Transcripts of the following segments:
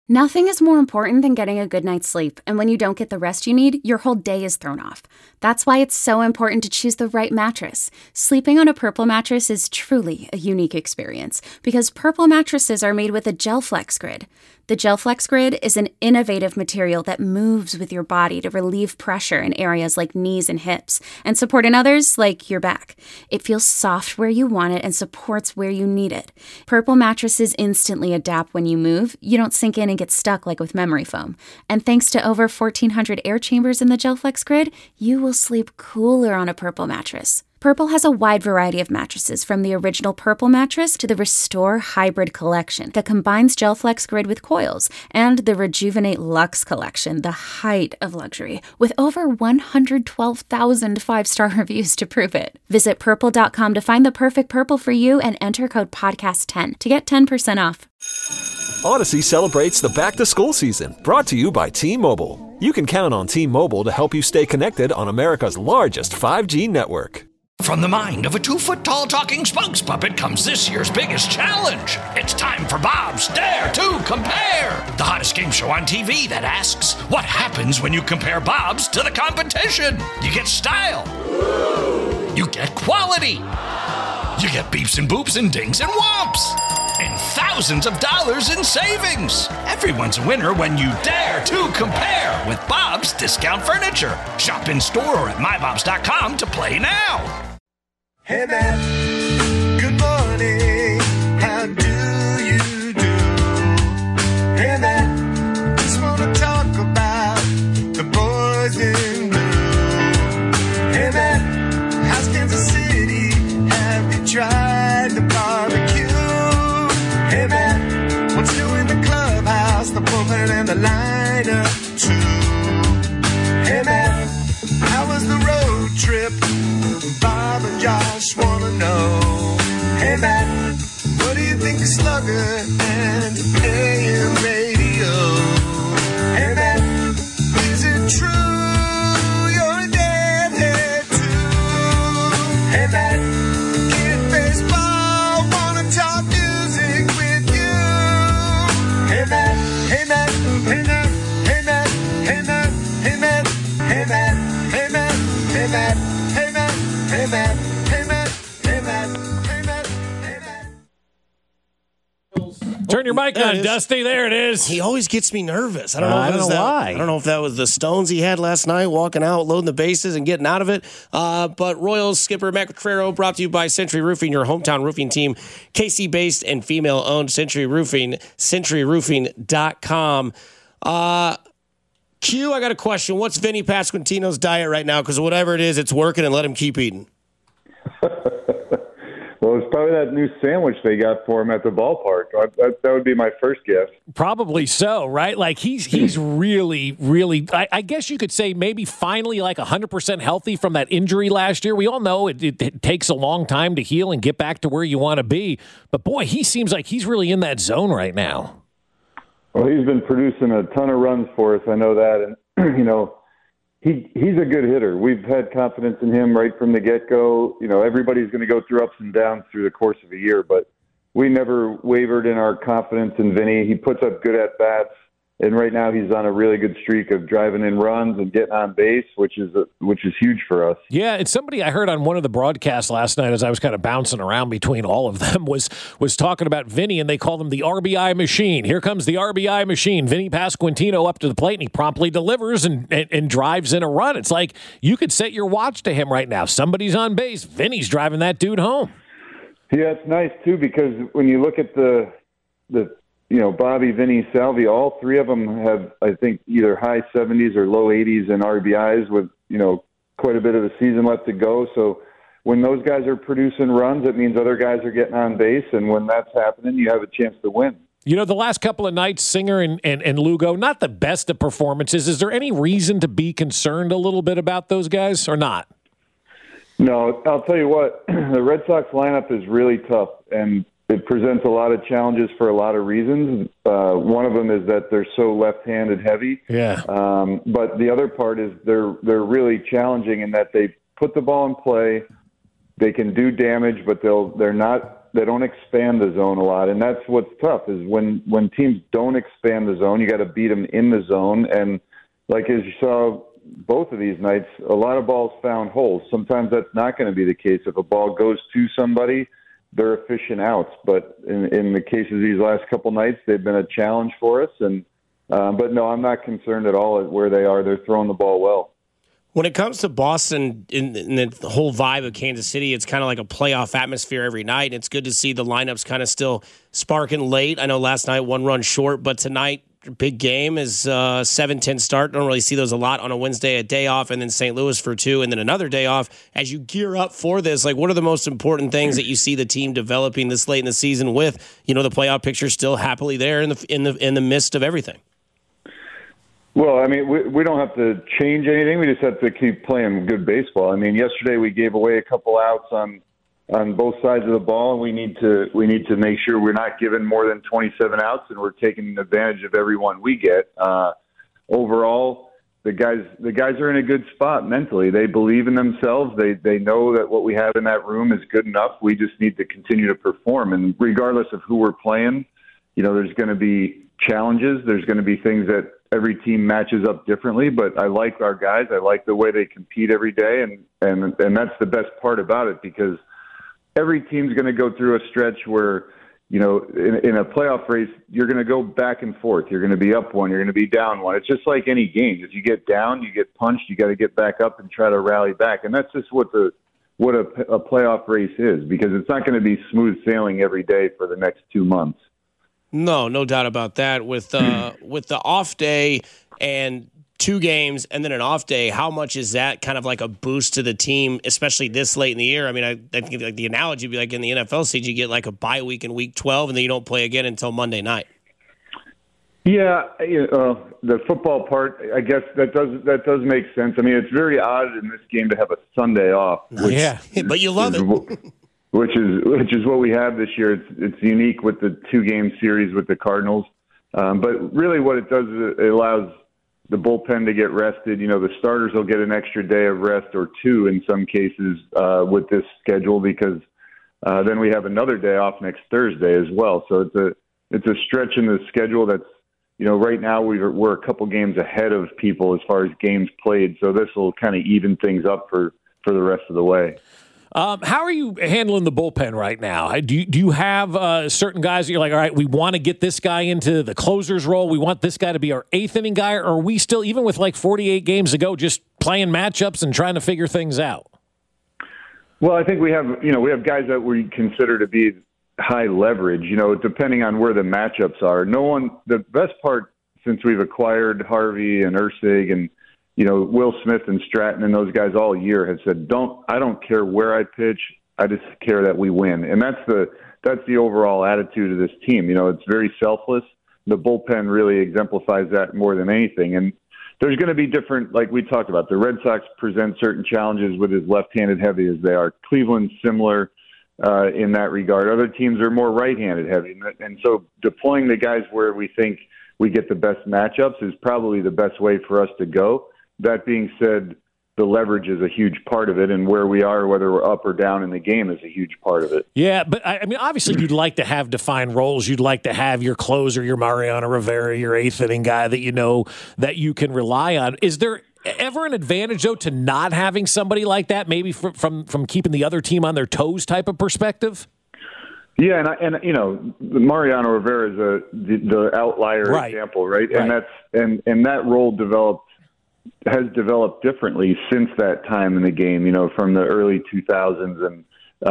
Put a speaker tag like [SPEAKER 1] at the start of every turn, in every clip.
[SPEAKER 1] Nothing is more important than getting a good night's sleep, and when you don't get the rest you need, your whole day is thrown off. That's why it's so important to choose the right mattress. Sleeping on a Purple mattress is truly a unique experience, because Purple mattresses are made with a GelFlex Grid. The GelFlex Grid is an innovative material that moves with your body to relieve pressure in areas like knees and hips, and support in others like your back. It feels soft where you want it and supports where you need it. Purple mattresses instantly adapt when you move. You don't sink in and get stuck like with memory foam. And thanks to over 1,400 air chambers in the GelFlex Grid, you will sleep cooler on a Purple mattress. Purple has a wide variety of mattresses, from the original Purple mattress to the Restore Hybrid collection that combines GelFlex Grid with coils, and the Rejuvenate Luxe collection, the height of luxury, with over 112,000 five-star reviews to prove it. Visit Purple.com to find the perfect Purple for you and enter code PODCAST10 to get 10% off.
[SPEAKER 2] Odyssey celebrates the back-to-school season, brought to you by T-Mobile. You can count on T-Mobile to help you stay connected on America's largest 5G network.
[SPEAKER 3] From the mind of a 2-foot-tall talking spokes puppet comes this year's biggest challenge. It's time for Bob's Dare to Compare, the hottest game show on TV that asks, what happens when you compare Bob's to the competition? You get style. You get quality. You get beeps and boops and dings and whomps. And thousands of dollars in savings. Everyone's a winner when you dare to compare with Bob's Discount Furniture. Shop in store or at mybobs.com to play now.
[SPEAKER 4] Hey Matt, good morning, how do you do? Hey Matt, just wanna talk about the boys in blue. Hey Matt, how's Kansas City, have you tried the barbecue? Hey Matt, what's new in the clubhouse, the bullpen and the lineup too? Hey Matt, how was the road trip? Bob and Josh wanna know. Hey Matt, what do you think of Slugger and AM radio? Hey Matt, is it true you're a deadhead too? Hey Matt, get baseball, wanna talk music with you. Hey Matt, hey Matt, hey Matt, hey Matt, hey Matt, hey Matt, hey Matt, hey Matt, hey Matt, hey Matt. Hey Matt, hey Matt, hey Matt, hey Matt, hey Matt.
[SPEAKER 5] Turn your mic on, Dusty. There it is.
[SPEAKER 6] He always gets me nervous. I don't know why. I don't know if that was the stones he had last night, walking out, loading the bases, and getting out of it. But Royals skipper Matt Quatraro, brought to you by Century Roofing, your hometown roofing team. KC-based and female-owned Century Roofing, centuryroofing.com. Q, I got a question. What's Vinny Pasquantino's diet right now? Because whatever it is, it's working, and let him keep eating.
[SPEAKER 7] Well, it's probably that new sandwich they got for him at the ballpark. That would be my first guess.
[SPEAKER 5] Probably so, right? Like he's really, really, I guess you could say maybe finally like 100% healthy from that injury last year. We all know it takes a long time to heal and get back to where you want to be. But, boy, he seems like he's really in that zone right now.
[SPEAKER 7] Well, he's been producing a ton of runs for us. I know that. And, you know, he's a good hitter. We've had confidence in him right from the get-go. You know, everybody's going to go through ups and downs through the course of a year, but we never wavered in our confidence in Vinny. He puts up good at-bats. And right now he's on a really good streak of driving in runs and getting on base, which is huge for us.
[SPEAKER 5] Yeah, and somebody I heard on one of the broadcasts last night as I was kind of bouncing around between all of them was talking about Vinny, and they called him the RBI machine. Here comes the RBI machine. Vinny Pasquantino up to the plate, and he promptly delivers and drives in a run. It's like you could set your watch to him right now. Somebody's on base. Vinny's driving that dude home.
[SPEAKER 7] Yeah, it's nice, too, because when you look at the Bobby, Vinny, Salvi, all three of them have, I think, either high 70s or low 80s in RBIs with, quite a bit of the season left to go. So when those guys are producing runs, it means other guys are getting on base. And when that's happening, you have a chance to win.
[SPEAKER 5] The last couple of nights, Singer and Lugo, not the best of performances. Is there any reason to be concerned a little bit about those guys or not?
[SPEAKER 7] No, I'll tell you what, the Red Sox lineup is really tough, and it presents a lot of challenges for a lot of reasons. One of them is that they're so left-handed heavy.
[SPEAKER 5] Yeah.
[SPEAKER 7] But the other part is they're really challenging in that they put the ball in play. They can do damage, but they're not expand the zone a lot, and that's what's tough is when teams don't expand the zone, you got to beat them in the zone. And like as you saw both of these nights, a lot of balls found holes. Sometimes that's not going to be the case. If a ball goes to somebody, they're efficient outs. But in the case of these last couple nights, they've been a challenge for us. And but no, I'm not concerned at all at where they are. They're throwing the ball well.
[SPEAKER 6] When it comes to Boston in the whole vibe of Kansas City, it's kind of like a playoff atmosphere every night. It's good to see the lineups kind of still sparking late. I know last night 1 run short, but tonight big game is 7-10 start. Don't really see those a lot on a Wednesday, a day off, and then St. Louis for 2, and then another day off. As you gear up for this, like what are the most important things that you see the team developing this late in the season with, the playoff picture still happily there in the midst of everything?
[SPEAKER 7] Well, I mean, we don't have to change anything. We just have to keep playing good baseball. I mean, yesterday we gave away a couple outs on both sides of the ball, and we need to make sure we're not giving more than 27 outs, and we're taking advantage of every one we get. Overall, the guys are in a good spot mentally. They believe in themselves. They know that what we have in that room is good enough. We just need to continue to perform, and regardless of who we're playing, there's going to be challenges. There's going to be things that every team matches up differently, but I like our guys. I like the way they compete every day, and that's the best part about it, because every team's going to go through a stretch where, in a playoff race, you're going to go back and forth. You're going to be up 1, you're going to be down 1. It's just like any game. If you get down, you get punched, you got to get back up and try to rally back. And that's just what a playoff race is, because it's not going to be smooth sailing every day for the next 2 months.
[SPEAKER 6] No doubt about that. With the off day and 2 games and then an off day, how much is that kind of like a boost to the team, especially this late in the year? I mean, I think like the analogy would be like in the NFL season, you get like a bye week in week 12, and then you don't play again until Monday night.
[SPEAKER 7] Yeah, the football part, I guess that does make sense. I mean, it's very odd in this game to have a Sunday off.
[SPEAKER 6] But you love it.
[SPEAKER 7] Which is what we have this year. It's unique with the 2-game series with the Cardinals. But really what it does is it allows the bullpen to get rested. The starters will get an extra day of rest, or 2 in some cases, with this schedule, because then we have another day off next Thursday as well. So it's a stretch in the schedule that's, right now we're a couple games ahead of people as far as games played. So this will kind of even things up for the rest of the way.
[SPEAKER 5] How are you handling the bullpen right now? Do you have certain guys that you're like, all right, we want to get this guy into the closer's role, we want this guy to be our 8th inning guy, or are we still, even with like 48 games to go, just playing matchups and trying to figure things out?
[SPEAKER 7] Well, I think we have guys that we consider to be high leverage, depending on where the matchups are. The best part since we've acquired Harvey and Ursig and Will Smith and Stratton and those guys all year have said, I don't care where I pitch. I just care that we win. And that's the overall attitude of this team. It's very selfless. The bullpen really exemplifies that more than anything. And there's going to be different, like we talked about. The Red Sox present certain challenges with as left-handed heavy as they are. Cleveland's similar in that regard. Other teams are more right-handed heavy. And so deploying the guys where we think we get the best matchups is probably the best way for us to go. That being said, the leverage is a huge part of it, and where we are, whether we're up or down in the game, is a huge part of it.
[SPEAKER 5] Yeah, but I mean, obviously you'd like to have defined roles. You'd like to have your closer, your Mariano Rivera, your 8th inning guy that that you can rely on. Is there ever an advantage, though, to not having somebody like that, maybe from keeping the other team on their toes type of perspective?
[SPEAKER 7] Yeah, and Mariano Rivera is the outlier example, right? And that role has developed differently since that time in the game, from the early 2000s. And,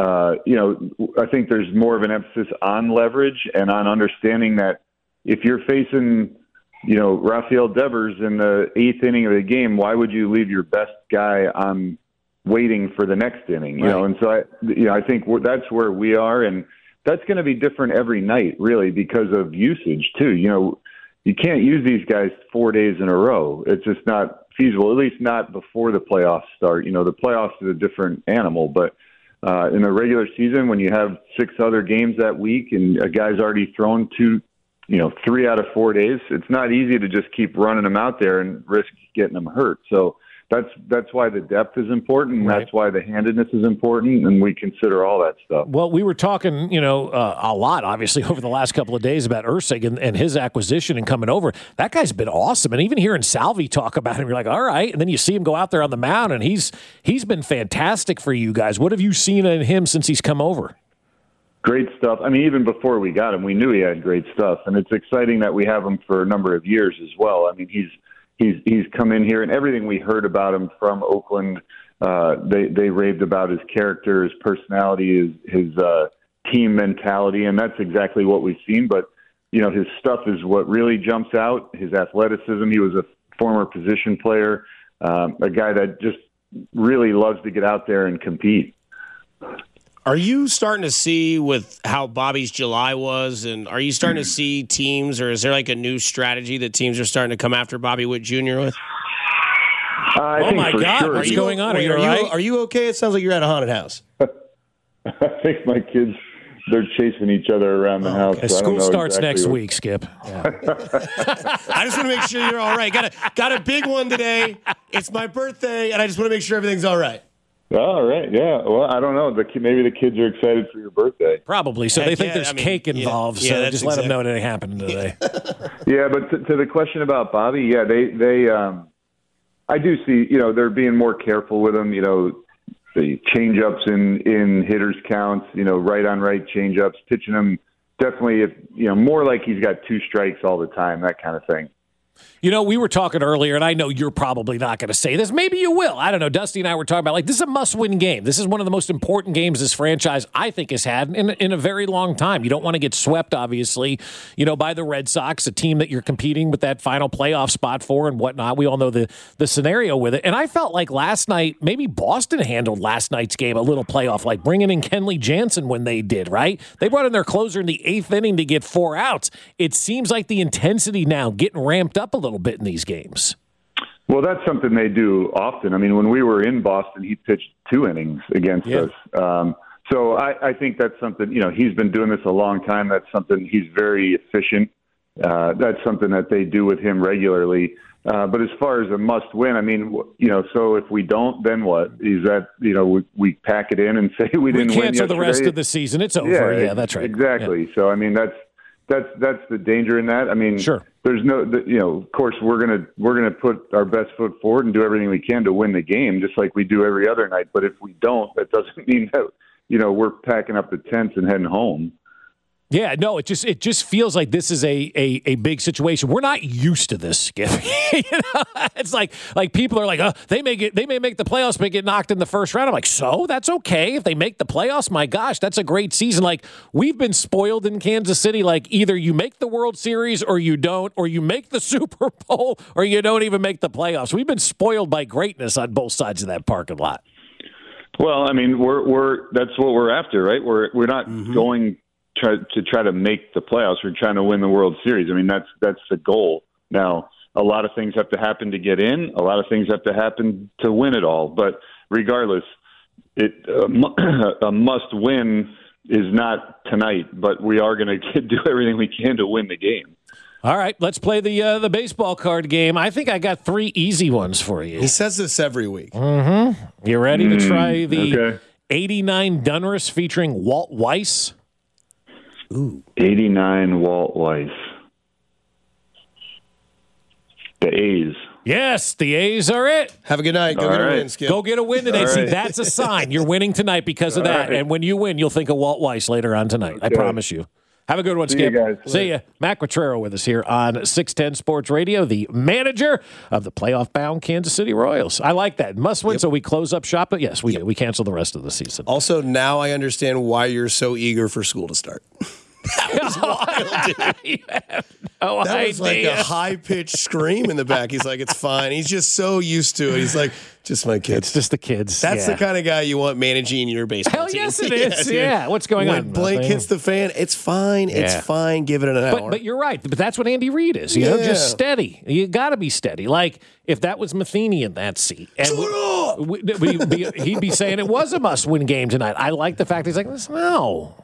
[SPEAKER 7] I think there's more of an emphasis on leverage and on understanding that if you're facing, Rafael Devers in the 8th inning of the game, why would you leave your best guy on waiting for the next inning? And so I think that's where we are. And that's going to be different every night, really, because of usage, too. You can't use these guys 4 days in a row. It's just not feasible, at least not before the playoffs start. The playoffs is a different animal, but in the regular season, when you have 6 other games that week and a guy's already thrown 3 out of 4 days, it's not easy to just keep running them out there and risk getting them hurt. So that's why the depth is important. And That's why the handedness is important, and we consider all that stuff.
[SPEAKER 5] Well, we were talking, a lot, obviously, over the last couple of days about Ursig and his acquisition and coming over. That guy's been awesome. And even hearing Salvi talk about him, you're like, all right. And then you see him go out there on the mound, and he's been fantastic for you guys. What have you seen in him since he's come over?
[SPEAKER 7] Great stuff. I mean, even before we got him, we knew he had great stuff, and it's exciting that we have him for a number of years as well. I mean, he's come in here, and everything we heard about him from Oakland, they raved about his character, his personality, his team mentality, and that's exactly what we've seen. But his stuff is what really jumps out. His athleticism. He was a former position player, a guy that just really loves to get out there and compete.
[SPEAKER 6] Are you starting to see with how Bobby's July was, and are you starting to see teams, or is there like a new strategy that teams are starting to come after Bobby Witt Jr. with?
[SPEAKER 5] Oh my God!
[SPEAKER 7] Sure.
[SPEAKER 5] What's going on? Are you all right?
[SPEAKER 6] Are you okay? It sounds like you're at a haunted house.
[SPEAKER 7] I think my kids, they're chasing each other around the house.
[SPEAKER 5] Okay.
[SPEAKER 7] So
[SPEAKER 5] School starts next week, Skip. Yeah.
[SPEAKER 6] I just want to make sure you're all right. Got a big one today. It's my birthday, and I just want to make sure everything's all right.
[SPEAKER 7] All right, yeah. Well, I don't know. Maybe the kids are excited for your birthday.
[SPEAKER 5] Probably. So they think there's cake involved. So just let them know it ain't happening today.
[SPEAKER 7] Yeah, but to the question about Bobby, yeah, they I do see, they're being more careful with him. The change-ups in hitters counts. Right on right change-ups, pitching him definitely. More like he's got 2 strikes all the time, that kind of thing.
[SPEAKER 5] We were talking earlier, and I know you're probably not going to say this. Maybe you will. I don't know. Dusty and I were talking about, this is a must-win game. This is one of the most important games this franchise, I think, has had in a very long time. You don't want to get swept, obviously, by the Red Sox, a team that you're competing with that final playoff spot for and whatnot. We all know the scenario with it. And I felt like last night, maybe Boston handled last night's game a little playoff, like bringing in Kenley Jansen when they did, right? They brought in their closer in the 8th inning to get 4 outs. It seems like the intensity now getting ramped up a little bit in these games.
[SPEAKER 7] Well, that's something they do often. I mean, when we were in Boston, he pitched 2 innings against us. So I think that's something, he's been doing this a long time. That's something he's very efficient. That's something that they do with him regularly. But as far as a must win, I mean, so if we don't, then what? Is that, we pack it in and say we didn't win
[SPEAKER 5] cancel
[SPEAKER 7] yesterday?
[SPEAKER 5] The rest of the season. It's over. Yeah, that's right.
[SPEAKER 7] Exactly. Yeah. So, I mean, that's the danger in that. I mean,
[SPEAKER 5] sure.
[SPEAKER 7] There's no, of course, we're gonna put our best foot forward and do everything we can to win the game, just like we do every other night. But if we don't, that doesn't mean that we're packing up the tents and heading home.
[SPEAKER 5] Yeah, no, it just feels like this is a big situation. We're not used to this, Skip. It's like people are like, they may make the playoffs, but get knocked in the first round. I'm like, so that's okay if they make the playoffs. My gosh, that's a great season. Like, we've been spoiled in Kansas City. Like, either you make the World Series or you don't, or you make the Super Bowl or you don't even make the playoffs. We've been spoiled by greatness on both sides of that parking lot.
[SPEAKER 7] Well, I mean, we're that's what we're after, right? We're not going to try to make the playoffs. We're trying to win the World Series. I mean, that's the goal. Now, a lot of things have to happen to get in. A lot of things have to happen to win it all. But regardless, a must win is not tonight. But we are going to do everything we can to win the game.
[SPEAKER 5] All right, let's play the baseball card game. I think I got 3 easy ones for you.
[SPEAKER 6] He says this every week.
[SPEAKER 5] Mm-hmm. You ready to try the 89 Donruss featuring Walt Weiss?
[SPEAKER 7] Ooh. 89 Walt Weiss. The A's.
[SPEAKER 5] Yes, the A's are it.
[SPEAKER 6] Have a good night. Go get a win, Skip.
[SPEAKER 5] Go get a win today. See, that's a sign. You're winning tonight because of that. Right. And when you win, you'll think of Walt Weiss later on tonight. Okay. I promise you. Have a good one, Skip.
[SPEAKER 7] See you guys.
[SPEAKER 5] See ya. Matt Quattrero with us here on 610 Sports Radio, the manager of the playoff-bound Kansas City Royals. I like that. Must win, so we close up shop. But yes, we cancel the rest of the season.
[SPEAKER 6] Also, now I understand why you're so eager for school to start. That was wild, dude. That was like a high-pitched scream in the back. He's like, it's fine. He's just so used to it. He's like, just my kids.
[SPEAKER 5] It's just the kids.
[SPEAKER 6] That's the kind of guy you want managing your baseball team.
[SPEAKER 5] Hell yes, it is. Yeah. What's going on?
[SPEAKER 6] When Blake hits the fan, it's fine. It's fine. Give it an hour.
[SPEAKER 5] But you're right. But that's what Andy Reid is. You know, just steady. You got to be steady. Like, if that was Matheny in that seat, and he'd be saying it was a must-win game tonight. I like the fact he's like, no.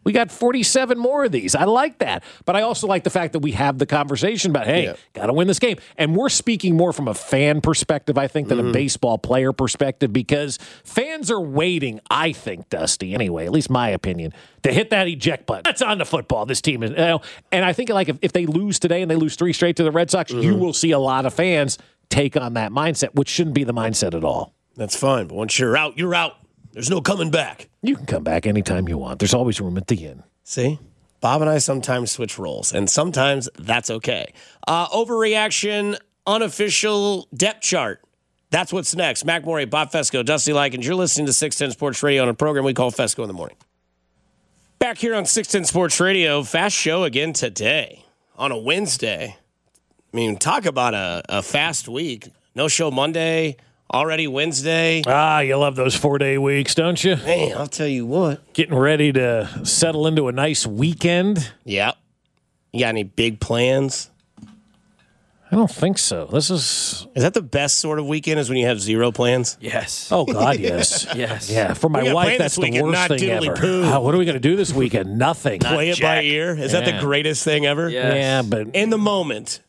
[SPEAKER 5] We got 47 more of these. I like that. But I also like the fact that we have the conversation about, hey, got to win this game. And we're speaking more from a fan perspective, I think, than a baseball player perspective, because fans are waiting, I think, Dusty, anyway, at least my opinion, to hit that eject button. That's on the football. This team is, and I think like if they lose today and they lose 3 straight to the Red Sox, you will see a lot of fans take on that mindset, which shouldn't be the mindset at all.
[SPEAKER 6] That's fine. But once you're out, you're out. There's no coming back.
[SPEAKER 5] You can come back anytime you want. There's always room at the inn.
[SPEAKER 6] See? Bob and I sometimes switch roles, and sometimes that's okay. Overreaction, unofficial depth chart. That's what's next. Mac Morey, Bob Fesco, Dusty Likens. You're listening to 610 Sports Radio on a program we call Fesco in the Morning. Back here on 610 Sports Radio, fast show again today on a Wednesday. I mean, talk about a fast week. No show Monday. Already Wednesday.
[SPEAKER 5] You love those 4-day weeks, don't you?
[SPEAKER 6] Man, I'll tell you what.
[SPEAKER 5] Getting ready to settle into a nice weekend.
[SPEAKER 6] Yep. You got any big plans?
[SPEAKER 5] I don't think so. Is
[SPEAKER 6] that the best sort of weekend, is when you have 0 plans?
[SPEAKER 8] Yes.
[SPEAKER 5] Oh, God, yes.
[SPEAKER 8] Yes.
[SPEAKER 5] Yeah, for my wife, that's the
[SPEAKER 6] weekend,
[SPEAKER 5] worst thing ever. What are we going to do this weekend? Nothing.
[SPEAKER 6] Play it by ear? Is that the greatest thing ever?
[SPEAKER 8] Yes.
[SPEAKER 5] Yeah, but...
[SPEAKER 6] In the moment.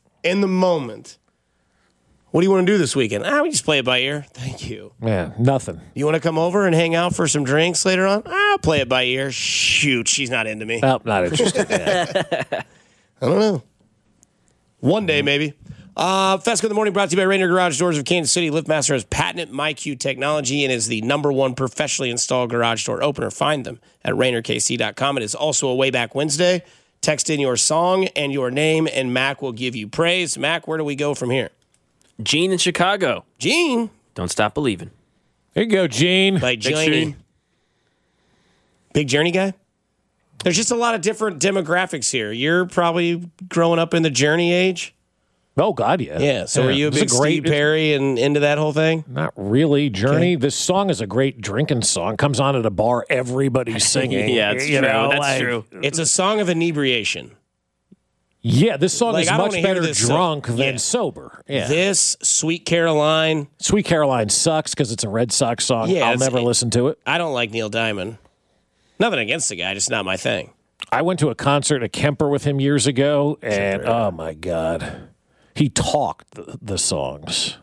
[SPEAKER 6] What do you want to do this weekend? We just play it by ear. Thank you.
[SPEAKER 5] Yeah, nothing.
[SPEAKER 6] You want to come over and hang out for some drinks later on? I'll play it by ear. Shoot, she's not into me.
[SPEAKER 5] Nope, not interested.
[SPEAKER 6] I don't know. One day, maybe. Fesco in the Morning brought to you by Rainier Garage Doors of Kansas City. LiftMaster has patented MyQ technology and is the #1 professionally installed garage door opener. Find them at RainierKC.com. It is also a Way Back Wednesday. Text in your song and your name, and Mac will give you praise. Mac, where do we go from here?
[SPEAKER 8] Gene in Chicago.
[SPEAKER 6] Gene.
[SPEAKER 8] Don't Stop Believing.
[SPEAKER 5] There you go, Gene.
[SPEAKER 6] By Journey. Big Journey guy? There's just a lot of different demographics here. You're probably growing up in the Journey age.
[SPEAKER 5] Oh, God, yeah.
[SPEAKER 6] Yeah, so are you a big Steve Perry and into that whole thing?
[SPEAKER 5] Not really. Journey, this song is a great drinking song. Comes on at a bar, everybody's singing.
[SPEAKER 8] Yeah, it's true. That's true.
[SPEAKER 6] It's a song of inebriation.
[SPEAKER 5] Yeah, this song is much better drunk than
[SPEAKER 6] Yeah.
[SPEAKER 5] sober. Yeah.
[SPEAKER 6] This, Sweet Caroline.
[SPEAKER 5] Sweet Caroline sucks because it's a Red Sox song.
[SPEAKER 6] Yeah,
[SPEAKER 5] I'll never listen to it.
[SPEAKER 6] I don't like Neil Diamond. Nothing against the guy, just not my thing.
[SPEAKER 5] I went to a concert at Kemper with him years ago, and oh, my God. He talked the songs.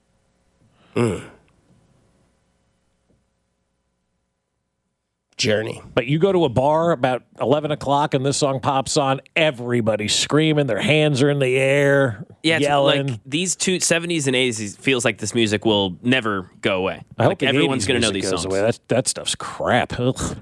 [SPEAKER 6] Journey.
[SPEAKER 5] But you go to a bar about 11 o'clock and this song pops on, everybody's screaming, their hands are in the air,
[SPEAKER 8] Yeah, it's
[SPEAKER 5] yelling.
[SPEAKER 8] like these 70s and 80s feels like this music will never go away.
[SPEAKER 5] I hope
[SPEAKER 8] everyone's
[SPEAKER 5] going to
[SPEAKER 8] know these songs.
[SPEAKER 5] Away. That stuff's crap. Ugh.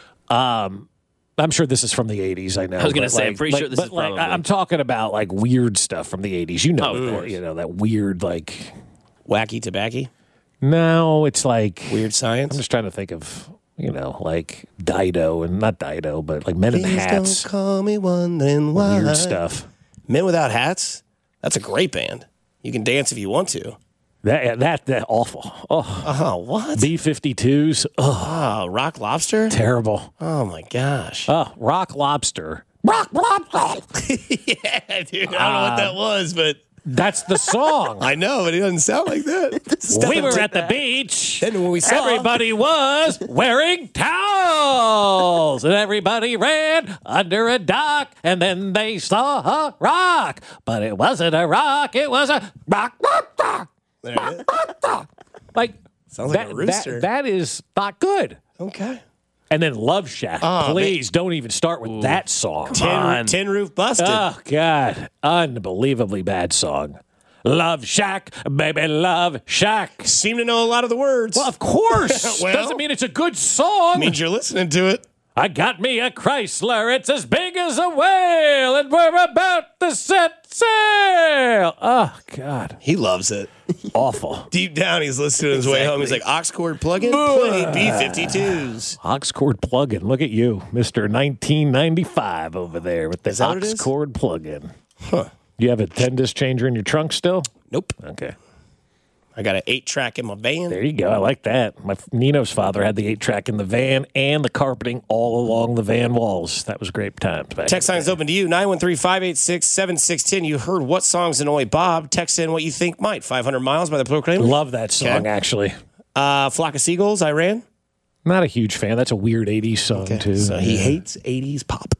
[SPEAKER 5] I'm sure this is from the 80s. I know.
[SPEAKER 8] I was going to say, I'm pretty sure this is probably.
[SPEAKER 5] I'm talking about like weird stuff from the 80s. You know, that weird like
[SPEAKER 6] Wacky Tobacco?
[SPEAKER 5] No, it's like
[SPEAKER 6] Weird Science?
[SPEAKER 5] I'm just trying to think of like Dido and not Dido, but like Men in Hats.
[SPEAKER 6] Don't call me wondering why.
[SPEAKER 5] Weird stuff.
[SPEAKER 6] Men Without Hats? That's a great band. You can dance if you want to.
[SPEAKER 5] That awful. Oh,
[SPEAKER 6] what?
[SPEAKER 5] B-52s. Oh,
[SPEAKER 6] Rock Lobster?
[SPEAKER 5] terrible.
[SPEAKER 6] Oh, my gosh.
[SPEAKER 5] Rock Lobster. Rock Lobster.
[SPEAKER 6] Yeah, dude. I don't know what that was, but
[SPEAKER 5] That's the song.
[SPEAKER 6] I know, but it doesn't sound like that.
[SPEAKER 5] We were at the beach.
[SPEAKER 6] Then when we saw
[SPEAKER 5] Everybody was wearing towels, and everybody ran under a dock, and then they saw a rock. But it wasn't a rock, it was a rock.
[SPEAKER 6] There it is.
[SPEAKER 5] Like,
[SPEAKER 6] Sounds like a rooster.
[SPEAKER 5] That is not good.
[SPEAKER 6] Okay.
[SPEAKER 5] And then Love Shack. Please don't even start with that song.
[SPEAKER 6] Tin Roof Busted.
[SPEAKER 5] Oh, God. Unbelievably bad song. Love Shack, baby, Love Shack.
[SPEAKER 6] Seem to know a lot of the words.
[SPEAKER 5] Well, of course.
[SPEAKER 6] Well,
[SPEAKER 5] doesn't mean it's a good song.
[SPEAKER 6] means you're listening to it.
[SPEAKER 5] I got me a Chrysler. It's as big as a whale, and we're about to set sail. Oh, God.
[SPEAKER 6] He loves it.
[SPEAKER 5] Awful.
[SPEAKER 6] Deep down, he's listening on his way home. He's like, aux cord plug-in, play B-52s.
[SPEAKER 5] Aux cord plug-in. Look at you, Mr. 1995 over there with the
[SPEAKER 6] Is that what it
[SPEAKER 5] aux
[SPEAKER 6] is?
[SPEAKER 5] cord plug-in.
[SPEAKER 6] Huh.
[SPEAKER 5] You have a 10-disc changer in your trunk still?
[SPEAKER 6] Nope.
[SPEAKER 5] Okay.
[SPEAKER 6] I got an 8-track in my van.
[SPEAKER 5] There you go. I like that. Nino's father had the 8-track in the van and the carpeting all along the van walls. That was great times back.
[SPEAKER 6] Text line is open to you, 913-586-7610. You heard what songs annoy Bob. Text in what you think might. 500 Miles by the Proclaimers.
[SPEAKER 5] Love that song,
[SPEAKER 6] Okay.
[SPEAKER 5] actually.
[SPEAKER 6] Flock of Seagulls, Iran.
[SPEAKER 5] Not a huge fan. That's a weird 80s song, too.
[SPEAKER 6] So he hates 80s pop.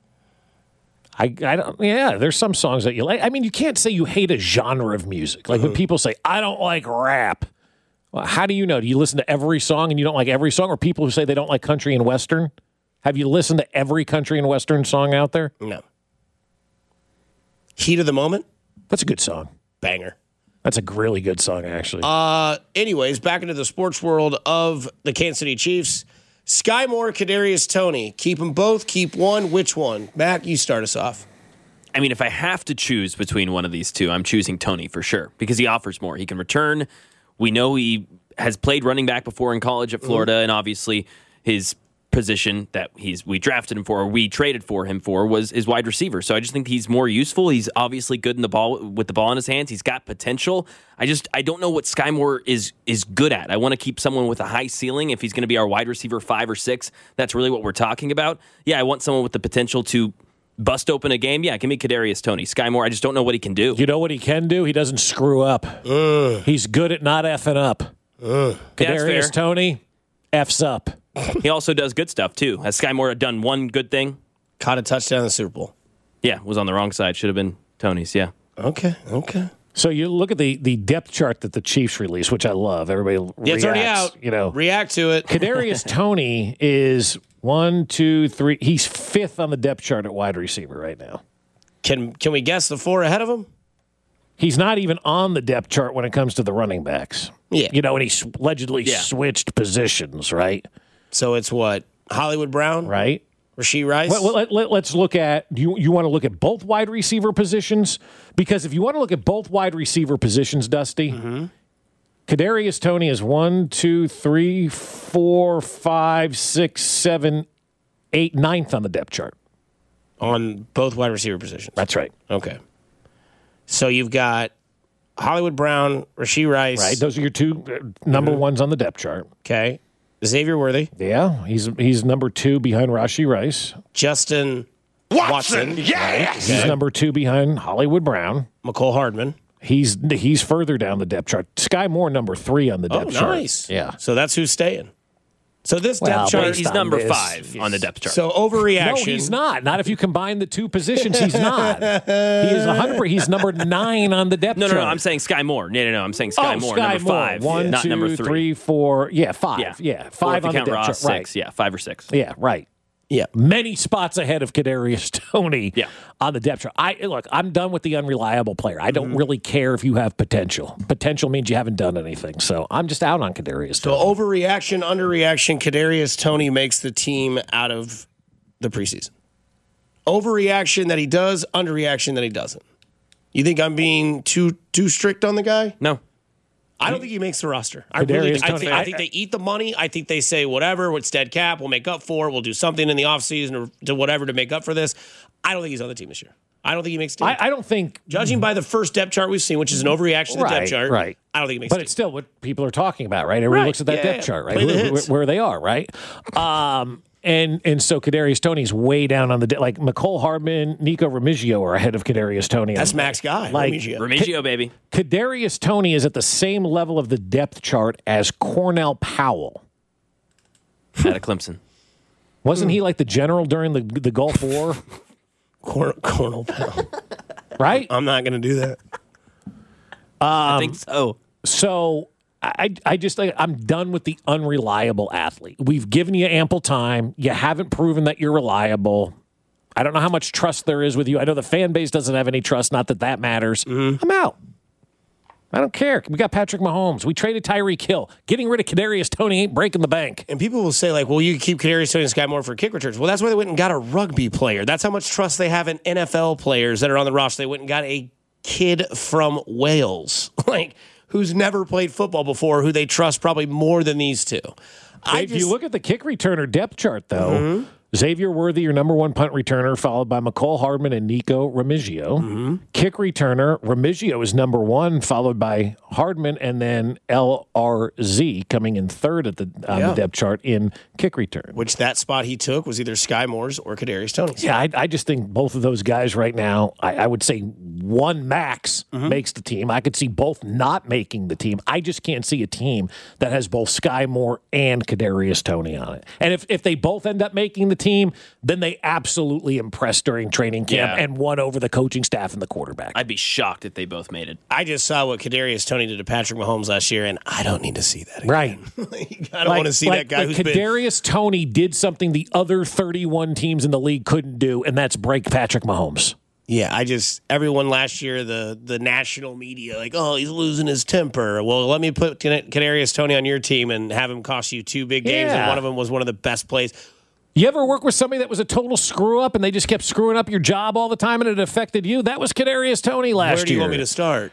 [SPEAKER 5] I don't. Yeah, there's some songs that you like. I mean, you can't say you hate a genre of music. Like when people say, I don't like rap. Well, how do you know? Do you listen to every song and you don't like every song? Or people who say they don't like country and western? Have you listened to every country and western song out there?
[SPEAKER 6] No. Heat of the Moment?
[SPEAKER 5] That's a good song.
[SPEAKER 6] Banger.
[SPEAKER 5] That's a really good song, actually.
[SPEAKER 6] Anyways, back into the sports world of the Kansas City Chiefs. Sky Moore, Kadarius Toney. Keep them both. Keep one. Which one? Mac, you start us off.
[SPEAKER 8] I mean, if I have to choose between one of these two, I'm choosing Toney for sure because he offers more. He can return. We know he has played running back before in college at Florida, and obviously his position that we drafted him for, or we traded for him for, was his wide receiver. So I just think he's more useful. He's obviously good in the ball with the ball in his hands. He's got potential. I don't know what Sky Moore is good at. I want to keep someone with a high ceiling. If he's going to be our wide receiver 5 or 6, that's really what we're talking about. Yeah, I want someone with the potential to bust open a game. Yeah, give me Kadarius Toney. Sky Moore, I just don't know what he can do.
[SPEAKER 5] You know what he can do? He doesn't screw up. He's good at not effing up. Kadarius Toney F's up.
[SPEAKER 8] He also does good stuff, too. Has Sky Moore done one good thing?
[SPEAKER 6] Caught a touchdown in the Super Bowl.
[SPEAKER 8] Yeah, was on the wrong side. Should have been Toney's, yeah.
[SPEAKER 6] Okay.
[SPEAKER 5] So you look at the depth chart that the Chiefs released, which I love. Everybody reacts,
[SPEAKER 6] it's already out. React to it.
[SPEAKER 5] Kadarius Toney is 1, 2, 3. He's 5th on the depth chart at wide receiver right now.
[SPEAKER 6] Can we guess the 4 ahead of him?
[SPEAKER 5] He's not even on the depth chart when it comes to the running backs.
[SPEAKER 6] Yeah.
[SPEAKER 5] And he allegedly switched positions, right?
[SPEAKER 6] So it's what? Hollywood Brown?
[SPEAKER 5] Right.
[SPEAKER 6] Rashee Rice?
[SPEAKER 5] Well, let's look at, you want to look at both wide receiver positions? Because if you want to look at both wide receiver positions, Dusty, Kadarius Toney is 1, 2, 3, 4, 5, 6, 7, 8, 9th on the depth chart.
[SPEAKER 6] On both wide receiver positions?
[SPEAKER 5] That's right.
[SPEAKER 6] Okay. So you've got Hollywood Brown, Rashee Rice.
[SPEAKER 5] Right. Those are your two number ones on the depth chart.
[SPEAKER 6] Okay. Xavier Worthy.
[SPEAKER 5] Yeah. He's number 2 behind Rashee Rice.
[SPEAKER 6] Justin Watson.
[SPEAKER 3] Yeah.
[SPEAKER 5] Right. He's number 2 behind Hollywood Brown.
[SPEAKER 6] McCole Hardman.
[SPEAKER 5] He's further down the depth chart. Sky Moore, number 3 on the depth chart.
[SPEAKER 6] Nice.
[SPEAKER 5] Yeah.
[SPEAKER 6] So that's who's staying. So this depth chart,
[SPEAKER 8] he's number 5 on the depth chart.
[SPEAKER 6] So overreaction.
[SPEAKER 5] No, he's not. Not if you combine the two positions. He's not. He is 100%. He's number 9 on the depth chart.
[SPEAKER 8] No. I'm saying Sky Moore. No. I'm saying Sky Moore,
[SPEAKER 5] Sky
[SPEAKER 8] number
[SPEAKER 5] Moore.
[SPEAKER 8] 5,
[SPEAKER 5] 1,
[SPEAKER 8] not
[SPEAKER 5] 2,
[SPEAKER 8] number 3.
[SPEAKER 5] 3, 4. Yeah, 5. Yeah, 5 on the depth
[SPEAKER 8] Ross,
[SPEAKER 5] chart.
[SPEAKER 8] 6.
[SPEAKER 5] Right.
[SPEAKER 8] Yeah, 5 or 6.
[SPEAKER 5] Yeah, right.
[SPEAKER 6] Yeah.
[SPEAKER 5] Many spots ahead of Kadarius Toney on the depth chart. I'm done with the unreliable player. I don't really care if you have potential. Potential means you haven't done anything. So I'm just out on Kadarius Toney.
[SPEAKER 6] So overreaction, underreaction, Kadarius Toney makes the team out of the preseason. Overreaction that he does, underreaction that he doesn't. You think I'm being too strict on the guy?
[SPEAKER 8] No.
[SPEAKER 6] I don't think he makes the roster. I think they eat the money. I think they say, whatever, it's dead cap, we'll make up for it. We'll do something in the offseason or to whatever to make up for this. I don't think he's on the team this year. I don't think he makes the team.
[SPEAKER 5] I don't think...
[SPEAKER 6] Judging by the first depth chart we've seen, which is an overreaction to the depth chart,
[SPEAKER 5] right.
[SPEAKER 6] I don't think he makes
[SPEAKER 5] But
[SPEAKER 6] the
[SPEAKER 5] it's
[SPEAKER 6] team.
[SPEAKER 5] still what people are talking about, right? Everybody looks at that depth chart, right?
[SPEAKER 6] Play the hits.
[SPEAKER 5] Where they are, right? And so Kadarius Toney's way down on the like McCole Hardman, Nico Remigio are ahead of Kadarius Toney.
[SPEAKER 6] That's Mac's guy.
[SPEAKER 5] Like
[SPEAKER 8] Remigio, baby.
[SPEAKER 5] Kadarius Toney is at the same level of the depth chart as Cornell Powell.
[SPEAKER 8] Out of Clemson.
[SPEAKER 5] Wasn't he like the general during the Gulf War?
[SPEAKER 6] Cornell Powell.
[SPEAKER 5] Right?
[SPEAKER 6] I'm not going to do that.
[SPEAKER 8] I think so.
[SPEAKER 5] So I just I'm done with the unreliable athlete. We've given you ample time. You haven't proven that you're reliable. I don't know how much trust there is with you. I know the fan base doesn't have any trust. Not that matters. I'm out. I don't care. We got Patrick Mahomes. We traded Tyreek Hill. Getting rid of Kadarius Toney ain't breaking the bank.
[SPEAKER 6] And people will say, like, well, you keep Kadarius Toney and Sky Moore for kick returns. Well, that's why they went and got a rugby player. That's how much trust they have in NFL players that are on the roster. They went and got a kid from Wales, like, who's never played football before, who they trust probably more than these two.
[SPEAKER 5] If you look at the kick returner depth chart, though, Xavier Worthy, your number one punt returner, followed by McCole Hardman and Nico Remigio. Kick returner, Remigio is number one, followed by Hardman, and then LRZ coming in third at the depth chart in kick return.
[SPEAKER 6] Which that spot he took was either Sky Moore's or Kadarius Toney's.
[SPEAKER 5] Yeah, I just think both of those guys right now, I would say one max makes the team. I could see both not making the team. I just can't see a team that has both Sky Moore and Kadarius Toney on it. And if they both end up making the team, then they absolutely impressed during training camp and won over the coaching staff and the quarterback.
[SPEAKER 8] I'd be shocked if they both made it.
[SPEAKER 6] I just saw what Kadarius Toney did to Patrick Mahomes last year, and I don't need to see that again.
[SPEAKER 5] Right.
[SPEAKER 6] I don't want to see that guy who's
[SPEAKER 5] Kadarius Toney did something the other 31 teams in the league couldn't do, and that's break Patrick Mahomes.
[SPEAKER 6] Yeah, everyone last year, the national media, like, oh, he's losing his temper. Well, let me put Kadarius Toney on your team and have him cost you 2 big games, and one of them was one of the best plays.
[SPEAKER 5] You ever work with somebody that was a total screw-up and they just kept screwing up your job all the time and it affected you? That was Kadarius Toney last year.
[SPEAKER 6] Where do you want me to start?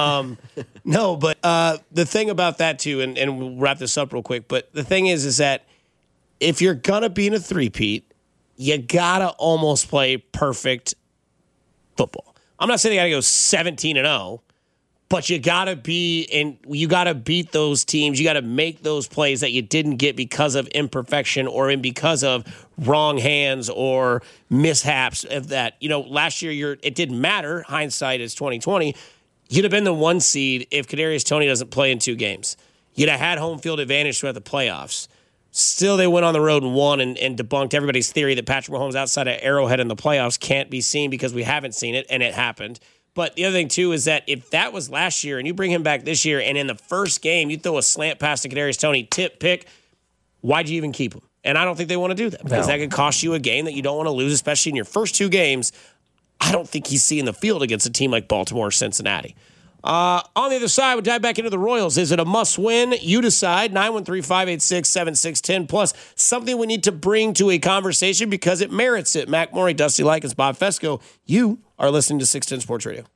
[SPEAKER 6] No, but the thing about that, too, and we'll wrap this up real quick, but the thing is that if you're going to be in a three-peat, you got to almost play perfect football. I'm not saying you got to go 17-0, but you got to you got to beat those teams. You got to make those plays that you didn't get because of imperfection or because of wrong hands or mishaps of that. Last year it didn't matter. Hindsight is 2020. You'd have been the 1 seed if Kadarius Toney doesn't play in 2 games. You'd have had home field advantage throughout the playoffs. Still, they went on the road and won and debunked everybody's theory that Patrick Mahomes outside of Arrowhead in the playoffs can't be seen because we haven't seen it, and it happened. But the other thing, too, is that if that was last year and you bring him back this year and in the first game you throw a slant pass to Kadarius Toney, tip, pick, why'd you even keep him? And I don't think they want to do that because that could cost you a game that you don't want to lose, especially in your first 2 games. I don't think he's seeing the field against a team like Baltimore or Cincinnati. On the other side, we'll dive back into the Royals. Is it a must-win? You decide. 913-586-7610. Plus, something we need to bring to a conversation because it merits it. Mac Morey, Dusty Likens, Bob Fesco. You are listening to 610 Sports Radio.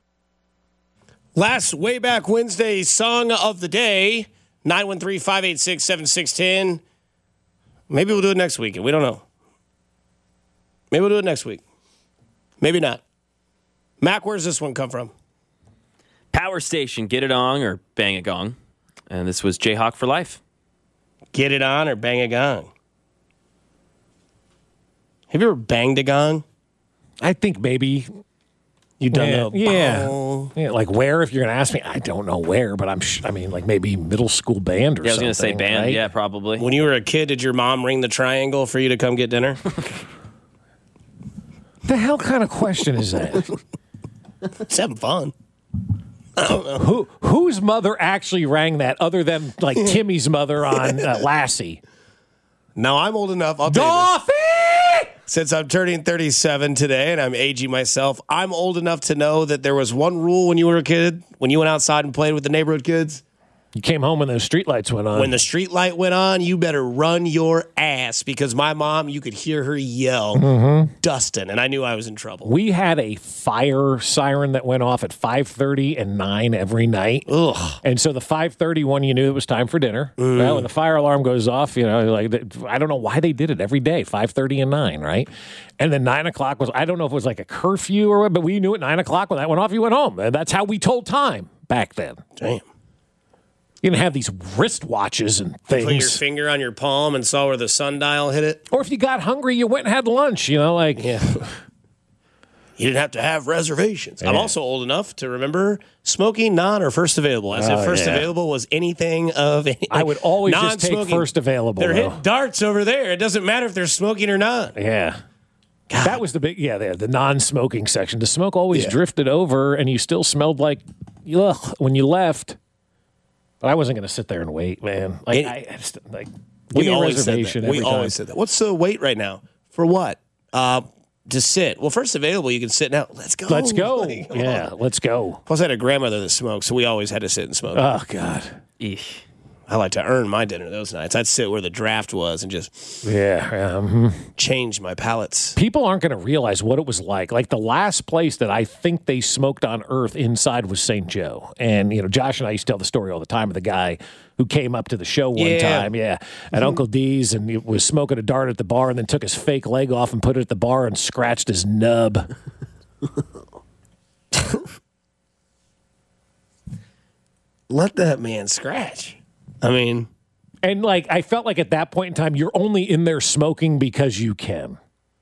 [SPEAKER 6] Last Way Back Wednesday song of the day, 913-586-7610. Maybe we'll do it next week. We don't know. Maybe we'll do it next week. Maybe not. Mac, where's this one come from?
[SPEAKER 8] Power Station, Get It On or Bang a Gong. And this was Jayhawk for Life.
[SPEAKER 6] Get it on or bang a gong? Have you ever banged a gong?
[SPEAKER 5] I think maybe.
[SPEAKER 6] You don't know?
[SPEAKER 5] Yeah. Like where, if you're going to ask me, I don't know where, but like maybe middle school band or something.
[SPEAKER 8] Yeah, I was going to say band.
[SPEAKER 5] Right?
[SPEAKER 8] Yeah, probably.
[SPEAKER 6] When you were a kid, did your mom ring the triangle for you to come get dinner?
[SPEAKER 5] The hell kind of question is that?
[SPEAKER 6] It's having fun.
[SPEAKER 5] I don't know. Whose mother actually rang that other than like Timmy's mother on Lassie?
[SPEAKER 6] Now I'm old enough. I'll tell you this. Since I'm turning 37 today and I'm aging myself, I'm old enough to know that there was one rule when you were a kid, when you went outside and played with the neighborhood kids.
[SPEAKER 5] You came home when those street lights went on.
[SPEAKER 6] When the street light went on, you better run your ass because my mom, you could hear her yell, Dustin, and I knew I was in trouble.
[SPEAKER 5] We had a fire siren that went off at 5:30 and 9 every night.
[SPEAKER 6] Ugh.
[SPEAKER 5] And so the 5:30 one, you knew it was time for dinner. Well, when the fire alarm goes off, I don't know why they did it every day, 5:30 and 9, right? And then 9 o'clock was, I don't know if it was like a curfew or what, but we knew at 9 o'clock when that went off, you went home. And that's how we told time back then.
[SPEAKER 6] Damn.
[SPEAKER 5] You didn't have these wristwatches and things.
[SPEAKER 6] Put your finger on your palm and saw where the sundial hit it.
[SPEAKER 5] Or if you got hungry, you went and had lunch,
[SPEAKER 6] Yeah. You didn't have to have reservations. Yeah. I'm also old enough to remember smoking non or first available. As if first available was anything of any.
[SPEAKER 5] I would always just take first available.
[SPEAKER 6] They're hitting darts over there. It doesn't matter if they're smoking or not.
[SPEAKER 5] Yeah. God. That was the big, the non-smoking section. The smoke always drifted over and you still smelled like when you left. But I wasn't going to sit there and wait, man.
[SPEAKER 6] We always said that. What's the wait right now? For what? To sit. Well, first available, you can sit now. Let's go.
[SPEAKER 5] Let's go. Let's go.
[SPEAKER 6] Plus, I had a grandmother that smoked, so we always had to sit and smoke.
[SPEAKER 5] Oh, God.
[SPEAKER 8] Eesh.
[SPEAKER 6] I like to earn my dinner those nights. I'd sit where the draft was and just change my palates.
[SPEAKER 5] People aren't going to realize what it was like. Like the last place that I think they smoked on earth inside was St. Joe. And, Josh and I used to tell the story all the time of the guy who came up to the show one time, at Uncle D's, and he was smoking a dart at the bar and then took his fake leg off and put it at the bar and scratched his nub.
[SPEAKER 6] Let that man scratch. And
[SPEAKER 5] I felt like at that point in time, you're only in there smoking because you can.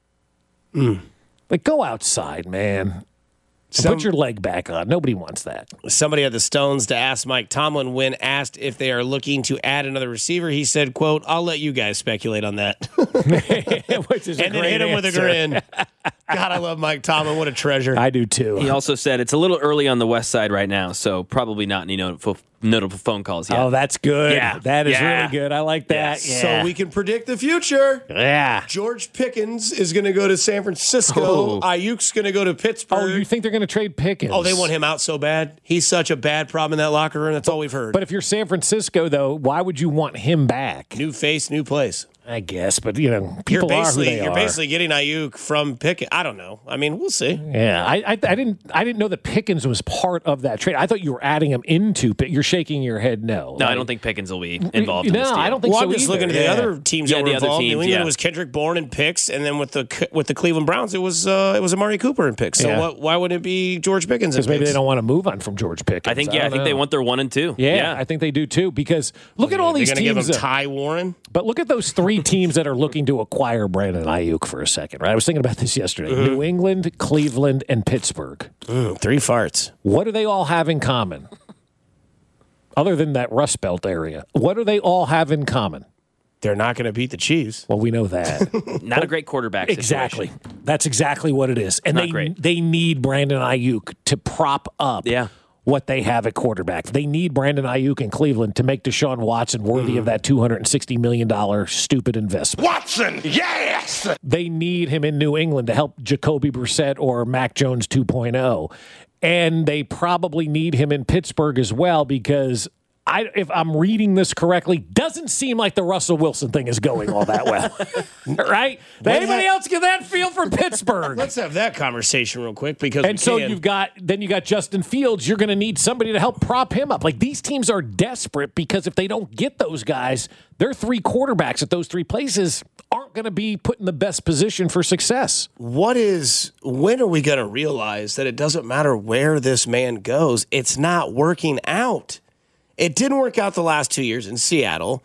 [SPEAKER 5] Like, go outside, man. Put your leg back on. Nobody wants that.
[SPEAKER 6] Somebody had the stones to ask Mike Tomlin when asked if they are looking to add another receiver. He said, quote, "I'll let you guys speculate on that."
[SPEAKER 5] Which is
[SPEAKER 6] and then hit him with a grin. God, I love Mike Tomlin. What a treasure.
[SPEAKER 5] I do too.
[SPEAKER 8] He also said it's a little early on the west side right now, so probably not any notable phone calls yet.
[SPEAKER 5] Oh, that's good.
[SPEAKER 8] Yeah.
[SPEAKER 5] That is really good. I like that.
[SPEAKER 6] Yeah. So we can predict the future.
[SPEAKER 5] Yeah.
[SPEAKER 6] George Pickens is going to go to San Francisco.
[SPEAKER 8] Oh.
[SPEAKER 6] Ayuk's going to go to Pittsburgh.
[SPEAKER 5] Oh, you think they're going to trade Pickens?
[SPEAKER 6] Oh, they want him out so bad. He's such a bad problem in that locker room. That's all we've heard.
[SPEAKER 5] But if you're San Francisco, though, why would you want him back?
[SPEAKER 6] New face, new place.
[SPEAKER 5] I guess, but people are who they are.
[SPEAKER 6] You're basically getting Ayuk from Pickens. I don't know. We'll see.
[SPEAKER 5] Yeah, I didn't know that Pickens was part of that trade. I thought you were adding him into. You're shaking your head. No,
[SPEAKER 8] I don't think Pickens will be involved. in this deal.
[SPEAKER 5] I don't think so.
[SPEAKER 6] I'm just
[SPEAKER 5] either.
[SPEAKER 6] looking at the other teams that were involved.
[SPEAKER 8] New
[SPEAKER 6] England was Kendrick Bourne and picks, and then with the Cleveland Browns, it was Amari Cooper and picks. So why wouldn't it be George Pickens?
[SPEAKER 5] Because maybe they don't want to move on from George Pickens.
[SPEAKER 8] I think they want their 1 and 2.
[SPEAKER 5] Yeah, I think they do too. Because look at all these teams.
[SPEAKER 6] They're going to give him Ty Warren.
[SPEAKER 5] But look at those 3 teams that are looking to acquire Brandon Ayuk for a second, right? I was thinking about this yesterday. New England, Cleveland, and Pittsburgh.
[SPEAKER 6] 3 farts.
[SPEAKER 5] What do they all have in common? Other than that Rust Belt area. What do they all have in common?
[SPEAKER 6] They're not going to beat the Chiefs.
[SPEAKER 5] Well, we know that.
[SPEAKER 8] Not a great quarterback situation.
[SPEAKER 5] Exactly. That's exactly what it is. And they need Brandon Ayuk to prop up what they have at quarterback. They need Brandon Ayuk in Cleveland to make Deshaun Watson worthy of that $260 million stupid investment.
[SPEAKER 3] Watson, yes!
[SPEAKER 5] They need him in New England to help Jacoby Brissett or Mac Jones 2.0. And they probably need him in Pittsburgh as well because if I'm reading this correctly, doesn't seem like the Russell Wilson thing is going all that well. Right? Anybody else get that feel for Pittsburgh?
[SPEAKER 6] Let's have that conversation real quick because
[SPEAKER 5] you got Justin Fields. You're going to need somebody to help prop him up. Like these teams are desperate because if they don't get those guys, their 3 quarterbacks at those 3 places aren't going to be put in the best position for success.
[SPEAKER 6] When are we going to realize that it doesn't matter where this man goes? It's not working out. It didn't work out the last 2 years in Seattle.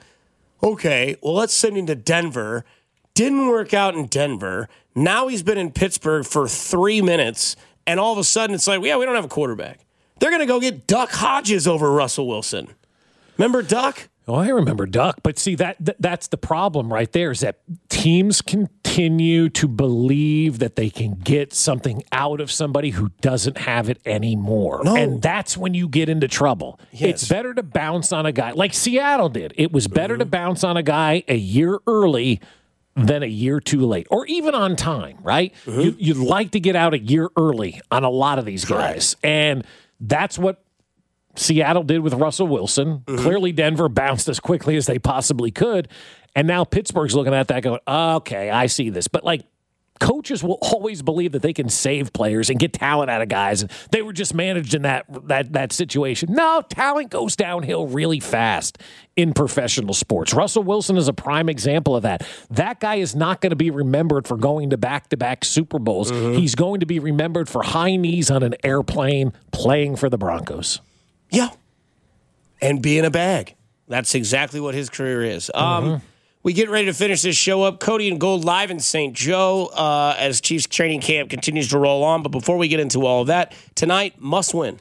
[SPEAKER 6] Okay, well, let's send him to Denver. Didn't work out in Denver. Now he's been in Pittsburgh for 3 minutes, and all of a sudden it's like, we don't have a quarterback. They're going to go get Duck Hodges over Russell Wilson. Remember Duck?
[SPEAKER 5] Oh, I remember Duck. But see, that's the problem right there is that teams continue to believe that they can get something out of somebody who doesn't have it anymore.
[SPEAKER 6] No.
[SPEAKER 5] And that's when you get into trouble.
[SPEAKER 6] Yes.
[SPEAKER 5] It's better to bounce on a guy like Seattle did. It was better to bounce on a guy a year early than a year too late or even on time, right? You'd like to get out a year early on a lot of these guys. And that's what Seattle did with Russell Wilson. Clearly, Denver bounced as quickly as they possibly could. And now Pittsburgh's looking at that going, okay, I see this. But coaches will always believe that they can save players and get talent out of guys. And they were just managed in that situation. No, talent goes downhill really fast in professional sports. Russell Wilson is a prime example of that. That guy is not going to be remembered for going to back-to-back Super Bowls. He's going to be remembered for high knees on an airplane playing for the Broncos.
[SPEAKER 6] Yeah. And being a bag. That's exactly what his career is. We get ready to finish this show up. Cody and Gold live in St. Joe as Chiefs training camp continues to roll on. But before we get into all of that, tonight, must win.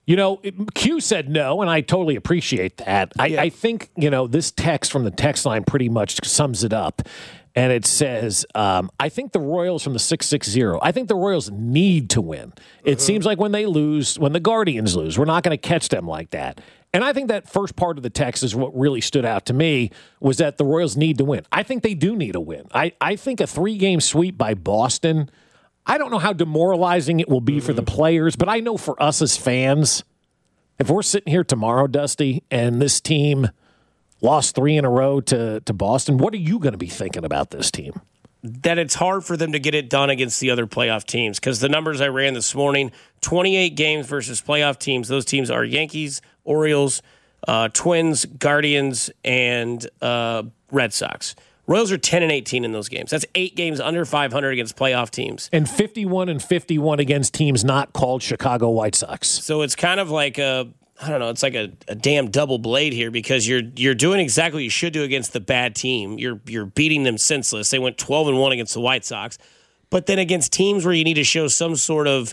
[SPEAKER 5] Q said no, and I totally appreciate that. I think, this text from the text line pretty much sums it up. And it says, I think the Royals from the 660, I think the Royals need to win. It seems like when they lose, when the Guardians lose, we're not going to catch them like that. And I think that first part of the text is what really stood out to me was that the Royals need to win. I think they do need a win. I think a 3-game sweep by Boston, I don't know how demoralizing it will be for the players, but I know for us as fans, if we're sitting here tomorrow, Dusty, and this team lost 3 in a row to Boston. What are you going to be thinking about this team?
[SPEAKER 6] That it's hard for them to get it done against the other playoff teams, because the numbers I ran this morning, 28 games versus playoff teams. Those teams are Yankees, Orioles, Twins, Guardians, and Red Sox. Royals are 10-18 in those games. That's 8 games under 500 against playoff teams.
[SPEAKER 5] And 51-51 against teams not called Chicago White Sox.
[SPEAKER 6] So it's kind of like it's like a damn double blade here, because you're doing exactly what you should do against the bad team. You're beating them senseless. They went 12-1 against the White Sox. But then against teams where you need to show some sort of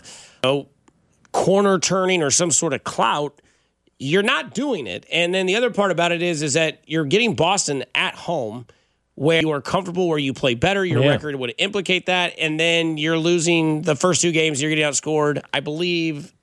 [SPEAKER 6] corner turning or some sort of clout, you're not doing it. And then the other part about it is that you're getting Boston at home, where you are comfortable, where you play better. Your record would implicate that. And then you're losing the first 2 games. You're getting outscored, I believe,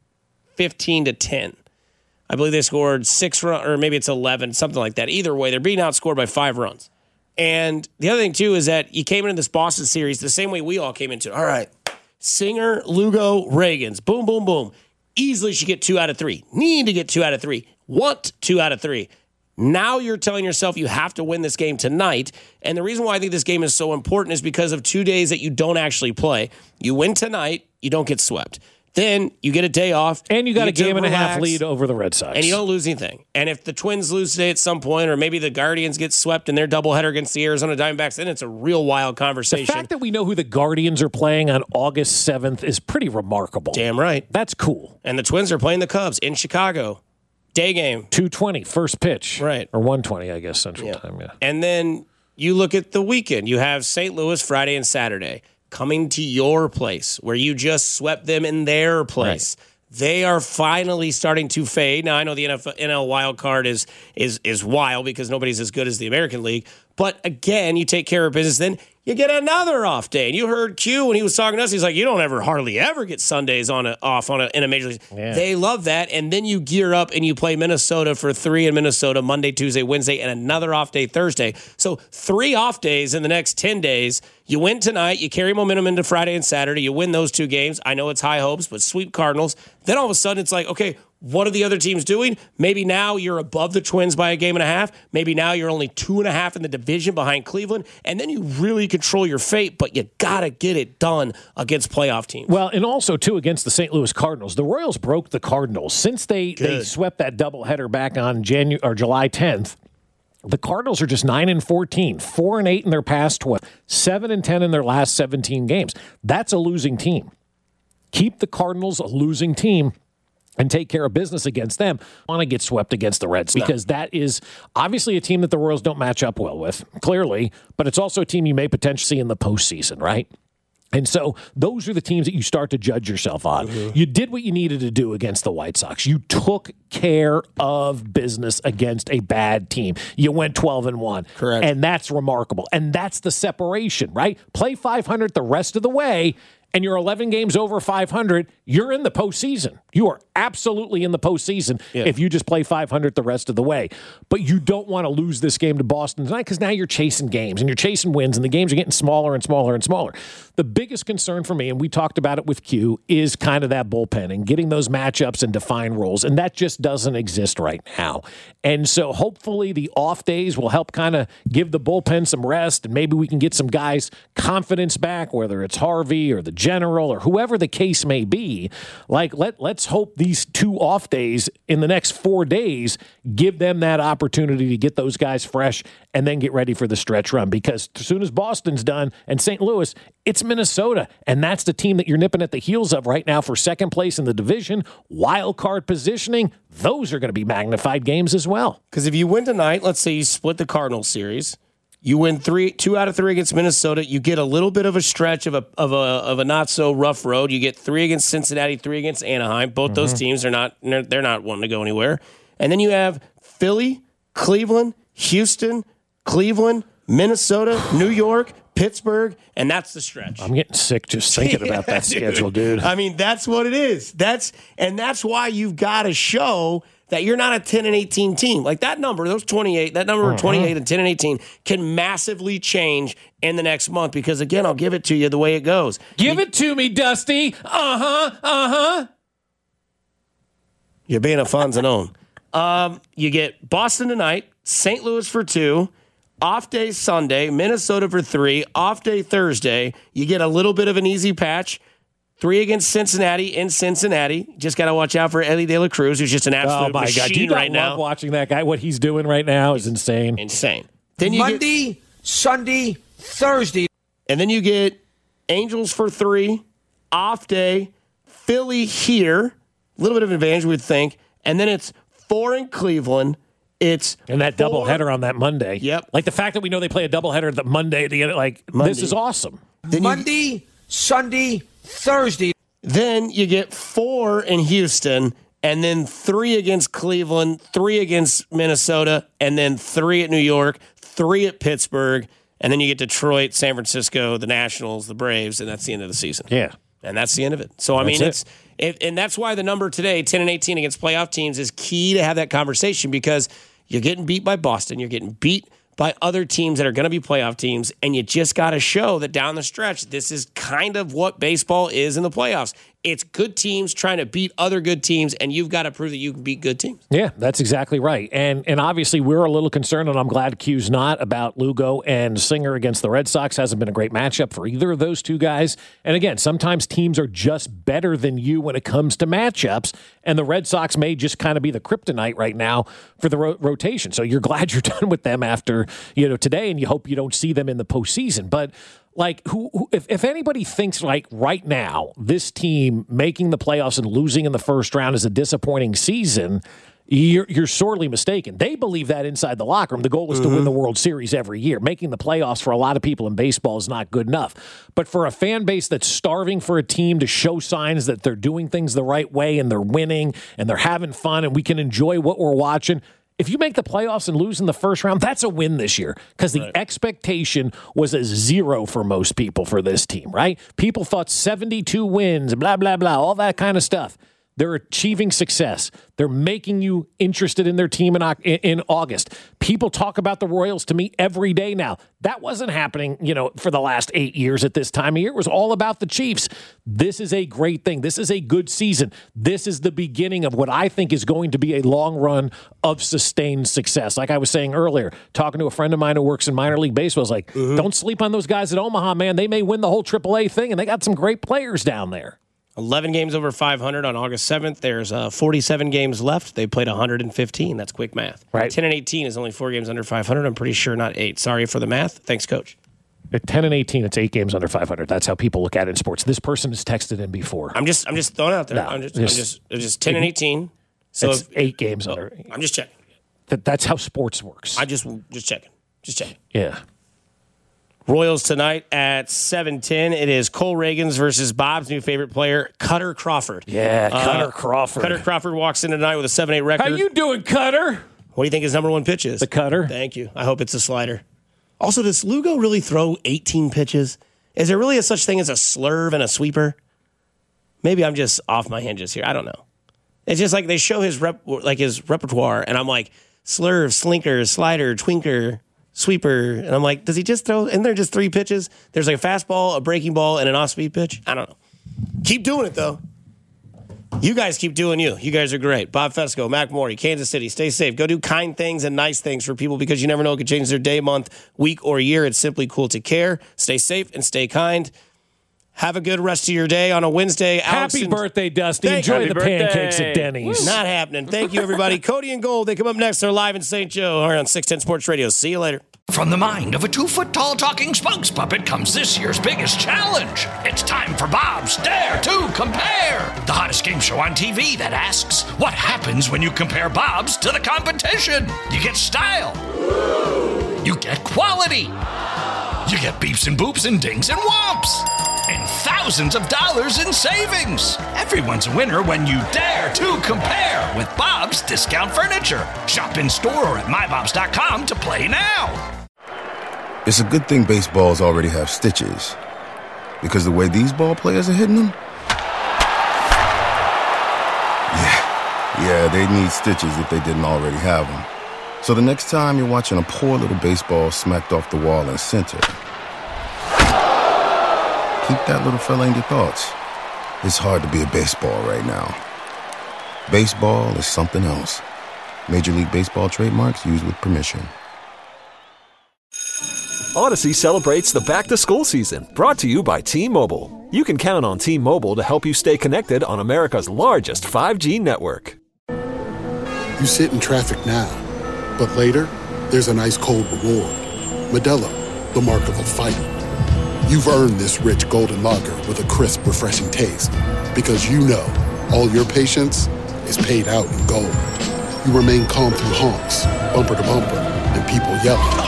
[SPEAKER 6] 15-10. I believe they scored 6 runs, or maybe it's 11, something like that. Either way, they're being outscored by 5 runs. And the other thing, too, is that you came into this Boston series the same way we all came into it. All right, Singer, Lugo, Reagans, boom, boom, boom. Easily should get 2 out of 3. Need to get 2 out of 3. Want 2 out of 3. Now you're telling yourself you have to win this game tonight. And the reason why I think this game is so important is because of 2 days that you don't actually play. You win tonight, you don't get swept. Then you get a day off.
[SPEAKER 5] And you got a game and a half lead over the Red Sox.
[SPEAKER 6] And you don't lose anything. And if the Twins lose today at some point, or maybe the Guardians get swept in their doubleheader against the Arizona Diamondbacks, then it's a real wild conversation.
[SPEAKER 5] The fact that we know who the Guardians are playing on August 7th is pretty remarkable.
[SPEAKER 6] Damn right.
[SPEAKER 5] That's cool.
[SPEAKER 6] And the Twins are playing the Cubs in Chicago. Day game.
[SPEAKER 5] 2:20, first pitch.
[SPEAKER 6] Right.
[SPEAKER 5] Or 1:20, I guess, Central Time, yeah.
[SPEAKER 6] And then you look at the weekend. You have St. Louis Friday and Saturday coming to your place, where you just swept them in their place. Right. They are finally starting to fade. Now, I know the NL wild card is wild, because nobody's as good as the American League. But again, you take care of business, then you get another off day. And you heard Q when he was talking to us. He's like, you don't hardly ever get Sundays in a major league. Yeah. They love that. And then you gear up and you play Minnesota for 3 in Minnesota, Monday, Tuesday, Wednesday, and another off day Thursday. So 3 off days in the next 10 days. You win tonight. You carry momentum into Friday and Saturday. You win those 2 games. I know it's high hopes, but sweep Cardinals. Then all of a sudden it's like, okay, what are the other teams doing? Maybe now you're above the Twins by a game and a half. Maybe now you're only 2.5 in the division behind Cleveland. And then you really control your fate, but you got to get it done against playoff teams.
[SPEAKER 5] Well, and also, too, against the St. Louis Cardinals. The Royals broke the Cardinals. Since they swept that doubleheader back on July 10th, the Cardinals are just 9-14, 4-8 in their past 12, 7-10 in their last 17 games. That's a losing team. Keep the Cardinals a losing team and take care of business against them. I want to get swept against the Reds, because that is obviously a team that the Royals don't match up well with, clearly, but it's also a team you may potentially see in the postseason, right? And so those are the teams that you start to judge yourself on. Mm-hmm. You did what you needed to do against the White Sox. You took care of business against a bad team. You went 12-1.
[SPEAKER 6] Correct.
[SPEAKER 5] And that's remarkable. And that's the separation, right? Play 500 the rest of the way, and you're 11 games over 500, you're in the postseason. You are absolutely in the postseason if you just play 500 the rest of the way. But you don't want to lose this game to Boston tonight, because now you're chasing games and you're chasing wins, and the games are getting smaller and smaller and smaller. The biggest concern for me, and we talked about it with Q, is kind of that bullpen and getting those matchups and defined roles, and that just doesn't exist right now. And so hopefully the off days will help kind of give the bullpen some rest, and maybe we can get some guys' confidence back, whether it's Harvey or the general or whoever the case may be. Like, let's hope these 2 off days in the next 4 days give them that opportunity to get those guys fresh and then get ready for the stretch run, because as soon as Boston's done and St. Louis, it's Minnesota, and that's the team that you're nipping at the heels of right now for second place in the division, wild card positioning. Those are going to be magnified games as well.
[SPEAKER 6] Because if you win tonight, let's say you split the Cardinals series, you win 2 out of 3 against Minnesota. You get a little bit of a stretch of a not so rough road. You get 3 against Cincinnati, 3 against Anaheim. Both those teams are not wanting to go anywhere. And then you have Philly, Cleveland, Houston, Cleveland, Minnesota, New York, Pittsburgh, and that's the stretch.
[SPEAKER 5] I'm getting sick just thinking about that schedule, dude.
[SPEAKER 6] I mean, that's what it is. That's why you've got to show that you're not a 10-18 team. Like that number, those 28, that number of 28 and 10 and 18 can massively change in the next month, because again, I'll give it to you the way it goes.
[SPEAKER 5] Give it to me, Dusty.
[SPEAKER 6] You're being a Fonzanone. You get Boston tonight, St. Louis for 2, off day Sunday, Minnesota for 3, off day Thursday. You get a little bit of an easy patch. 3 against Cincinnati in Cincinnati. Just got to watch out for Ellie De La Cruz, who's just an absolute machine right now.
[SPEAKER 5] Love watching that guy. What he's doing right now is insane.
[SPEAKER 6] Insane. Then you
[SPEAKER 9] Monday, Sunday, Thursday.
[SPEAKER 6] And then you get Angels for 3, off day, Philly here. A little bit of an advantage, we would think. And then it's 4 in Cleveland. And
[SPEAKER 5] that doubleheader on that Monday.
[SPEAKER 6] Yep.
[SPEAKER 5] Like the fact that we know they play a doubleheader the Monday at the end, this is awesome.
[SPEAKER 9] Then Monday, Sunday, Thursday.
[SPEAKER 6] Then you get 4 in Houston, and then 3 against Cleveland, 3 against Minnesota, and then 3 at New York, 3 at Pittsburgh, and then you get Detroit, San Francisco, the Nationals, the Braves, and that's the end of the season.
[SPEAKER 5] Yeah.
[SPEAKER 6] And that's the end of it. So, I mean, and that's why the number today, 10-18 against playoff teams, is key to have that conversation, because you're getting beat by Boston. You're getting beat by other teams that are going to be playoff teams, and you just got to show that down the stretch, this is kind of what baseball is in the playoffs. It's good teams trying to beat other good teams, and you've got to prove that you can beat good teams.
[SPEAKER 5] Yeah, that's exactly right. And obviously we're a little concerned, and I'm glad Q's not, about Lugo and Singer against the Red Sox. Hasn't been a great matchup for either of those two guys. And again, sometimes teams are just better than you when it comes to matchups, and the Red Sox may just kind of be the kryptonite right now for the rotation. So you're glad you're done with them after today, and you hope you don't see them in the postseason. But like, if anybody thinks like right now this team making the playoffs and losing in the first round is a disappointing season, you're sorely mistaken. They believe that inside the locker room. The goal is to win the World Series every year. Making the playoffs for a lot of people in baseball is not good enough. But for a fan base that's starving for a team to show signs that they're doing things the right way and they're winning and they're having fun and we can enjoy what we're watching, if you make the playoffs and lose in the first round, that's a win this year, because the expectation was a 0 for most people for this team, right? People thought 72 wins, blah, blah, blah, all that kind of stuff. They're achieving success. They're making you interested in their team in August. People talk about the Royals to me every day now. That wasn't happening, for the last 8 years at this time of year. It was all about the Chiefs. This is a great thing. This is a good season. This is the beginning of what I think is going to be a long run of sustained success. Like I was saying earlier, talking to a friend of mine who works in minor league baseball, I was like, don't sleep on those guys at Omaha, man. They may win the whole AAA thing, and they got some great players down there.
[SPEAKER 6] 11 games over 500 on August 7th. There's 47 games left. They played 115. That's quick math.
[SPEAKER 5] Right.
[SPEAKER 6] 10-18 is only 4 games under 500. I'm pretty sure not 8. Sorry for the math. Thanks, Coach.
[SPEAKER 5] At 10-18, it's 8 games under 500. That's how people look at it in sports. This person has texted in before.
[SPEAKER 6] I'm just throwing it out there.
[SPEAKER 5] No,
[SPEAKER 6] I'm just 10-18. So
[SPEAKER 5] it's 8 games under.
[SPEAKER 6] I'm just checking.
[SPEAKER 5] That's how sports works.
[SPEAKER 6] I just checking. Just checking.
[SPEAKER 5] Yeah.
[SPEAKER 6] Royals tonight at 7:10. It is Cole Reagans versus Bob's new favorite player, Cutter Crawford.
[SPEAKER 5] Yeah, Cutter Crawford.
[SPEAKER 6] Cutter Crawford walks in tonight with a 7-8 record.
[SPEAKER 5] How you doing, Cutter?
[SPEAKER 6] What do you think his number 1 pitch is?
[SPEAKER 5] The cutter.
[SPEAKER 6] Thank you. I hope it's a slider. Also, does Lugo really throw 18 pitches? Is there really a such thing as a slurve and a sweeper? Maybe I'm just off my hinges here. I don't know. It's just like they show his repertoire, and I'm like, slurve, slinker, slider, twinker, sweeper, and I'm like, does he just throw? And they're just 3 pitches. There's like a fastball, a breaking ball, and an off-speed pitch. I don't know. Keep doing it though. You guys keep doing you. You guys are great. Bob Fesco, Mac Morey, Kansas City. Stay safe. Go do kind things and nice things for people, because you never know it could change their day, month, week, or year. It's simply cool to care. Stay safe and stay kind. Have a good rest of your day on a Wednesday.
[SPEAKER 5] Happy birthday, Dusty. Enjoy the pancakes at Denny's.
[SPEAKER 6] Not happening. Thank you, everybody. Cody and Gold, they come up next. They're live in St. Joe on 610 Sports Radio. See you later.
[SPEAKER 3] From the mind of a 2-foot-tall talking spokes puppet comes this year's biggest challenge. It's time for Bob's Dare to Compare, the hottest game show on TV that asks, what happens when you compare Bob's to the competition? You get style. You get quality. You get beeps and boops and dings and whomps. And thousands of dollars in savings. Everyone's a winner when you dare to compare with Bob's Discount Furniture. Shop in store or at mybobs.com to play now.
[SPEAKER 10] It's a good thing baseballs already have stitches, because the way these ball players are hitting them, yeah, they need stitches if they didn't already have them. So the next time you're watching a poor little baseball smacked off the wall in center, keep that little fella in your thoughts. It's hard to be a baseball right now. Baseball is something else. Major League Baseball trademarks used with permission.
[SPEAKER 2] Odyssey celebrates the back-to-school season, brought to you by T-Mobile. You can count on T-Mobile to help you stay connected on America's largest 5G network.
[SPEAKER 11] You sit in traffic now, but later, there's an ice-cold reward. Modelo, the mark of a fighter. You've earned this rich golden lager with a crisp, refreshing taste. Because you know, all your patience is paid out in gold. You remain calm through honks, bumper to bumper, and people yelling.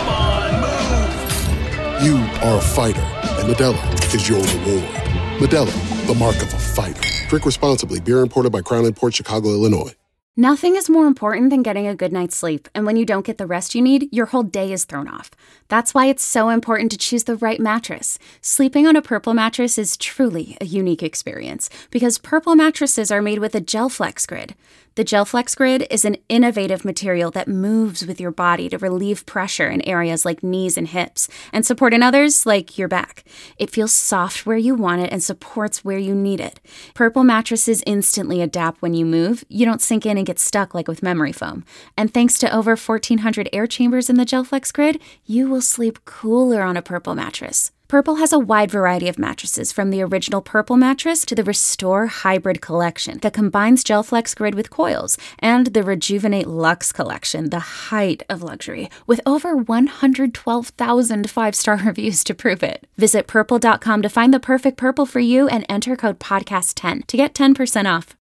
[SPEAKER 11] You are a fighter, and Modelo is your reward. Modelo, the mark of a fighter. Drink responsibly. Beer imported by Crown Imports, Chicago, Illinois.
[SPEAKER 1] Nothing is more important than getting a good night's sleep, and when you don't get the rest you need, your whole day is thrown off. That's why it's so important to choose the right mattress. Sleeping on a Purple mattress is truly a unique experience, because Purple mattresses are made with a GelFlex Grid. The GelFlex Grid is an innovative material that moves with your body to relieve pressure in areas like knees and hips, and support in others like your back. It feels soft where you want it and supports where you need it. Purple mattresses instantly adapt when you move. You don't sink in and get stuck like with memory foam. And thanks to over 1,400 air chambers in the GelFlex Grid, you will sleep cooler on a Purple mattress. Purple has a wide variety of mattresses, from the original Purple mattress to the Restore Hybrid collection that combines GelFlex Grid with coils, and the Rejuvenate Luxe collection, the height of luxury, with over 112,000 five-star reviews to prove it. Visit Purple.com to find the perfect Purple for you and enter code PODCAST10 to get 10% off.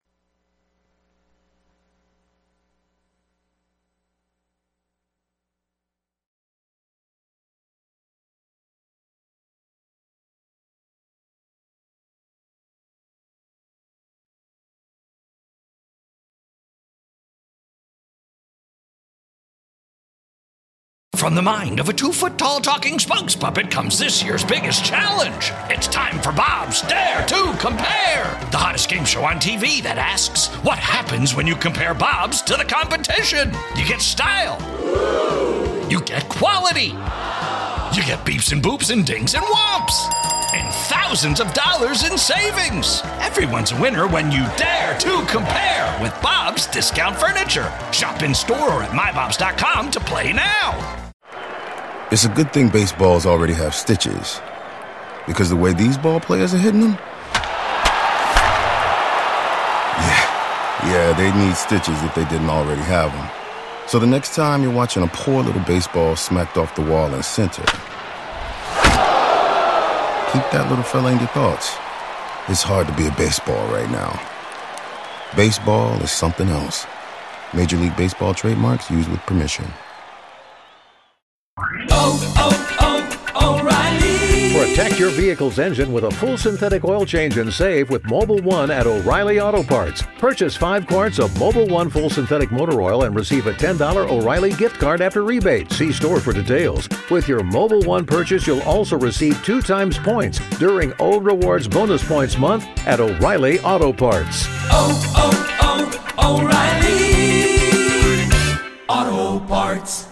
[SPEAKER 3] From the mind of a 2-foot-tall talking spokes puppet comes this year's biggest challenge. It's time for Bob's Dare to Compare, the hottest game show on TV that asks, what happens when you compare Bob's to the competition? You get style. You get quality. You get beeps and boops and dings and whomps. And thousands of dollars in savings. Everyone's a winner when you dare to compare with Bob's Discount Furniture. Shop in store or at mybobs.com to play now.
[SPEAKER 10] It's a good thing baseballs already have stitches. Because the way these ball players are hitting them? Yeah, they'd need stitches if they didn't already have them. So the next time you're watching a poor little baseball smacked off the wall in center, keep that little fella in your thoughts. It's hard to be a baseball right now. Baseball is something else. Major League Baseball trademarks used with permission.
[SPEAKER 12] O'Reilly. Protect your vehicle's engine with a full synthetic oil change and save with Mobil 1 at O'Reilly Auto Parts. Purchase 5 quarts of Mobil 1 full synthetic motor oil and receive a $10 O'Reilly gift card after rebate. See store for details. With your Mobil 1 purchase, you'll also receive 2 times points during O Rewards Bonus Points Month at O'Reilly Auto Parts.
[SPEAKER 13] O'Reilly Auto Parts.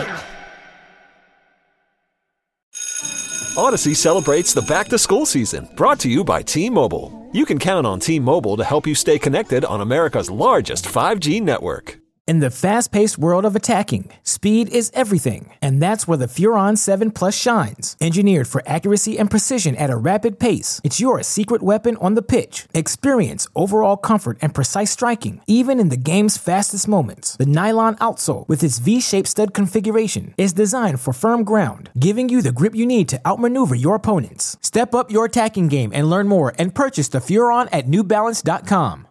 [SPEAKER 2] Odyssey celebrates the back-to-school season, brought to you by T-Mobile. You can count on T-Mobile to help you stay connected on America's largest 5G network.
[SPEAKER 14] In the fast-paced world of attacking, speed is everything, and that's where the Furon 7 Plus shines. Engineered for accuracy and precision at a rapid pace, it's your secret weapon on the pitch. Experience overall comfort and precise striking, even in the game's fastest moments. The nylon outsole, with its V-shaped stud configuration, is designed for firm ground, giving you the grip you need to outmaneuver your opponents. Step up your attacking game and learn more and purchase the Furon at NewBalance.com.